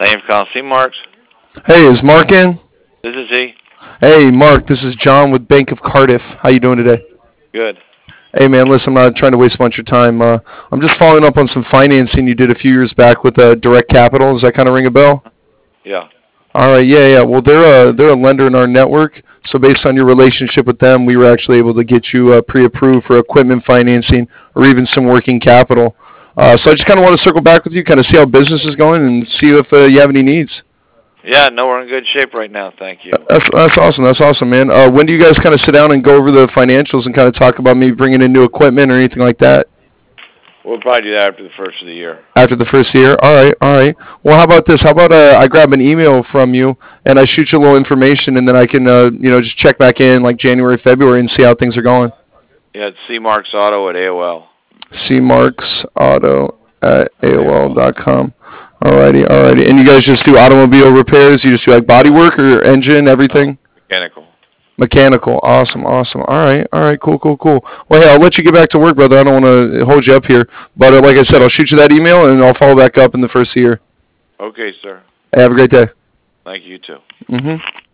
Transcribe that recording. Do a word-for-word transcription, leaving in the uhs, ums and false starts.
Thank you for calling C Marks. Hey, is Mark in? This is he. Hey, Mark, this is John with Bank of Cardiff. How you doing today? Good. Hey, man, listen, I'm not trying to waste a bunch of time. Uh, I'm just following up on some financing you did a few years back with uh, Direct Capital. Does that kind of ring a bell? Yeah. All right, yeah, yeah. Well, they're a they're a lender in our network. So based on your relationship with them, we were actually able to get you uh, pre-approved for equipment financing or even some working capital. Uh, so I just kind of want to circle back with you, kind of see how business is going, and see if uh, you have any needs. Yeah, no, we're in good shape right now. Thank you. That's that's awesome. That's awesome, man. Uh, when do you guys kind of sit down and go over the financials and kind of talk about maybe bringing in new equipment or anything like that We'll probably do that after the first of the year. after the first year? All right, all right. Well, how about this? How about uh, I grab an email from you and I shoot you a little information, and then I can uh, you know just check back in like January, February, and see how things are going. Yeah, it's C Marks Auto at A O L. cmarksauto at At A O L A O L. dot com. Alrighty, alrighty. And you guys just do automobile repairs? You just do like body work or engine, No, everything? mechanical. Mechanical. Awesome, awesome. All right, all right. Cool, cool, cool. Well, hey, I'll let you get back to work, brother. I don't want to hold you up here. But uh, like I said, I'll shoot you that email and I'll follow back up in the first year. Okay, sir. Hey, have a great day. Thank you, too. Mm-hmm.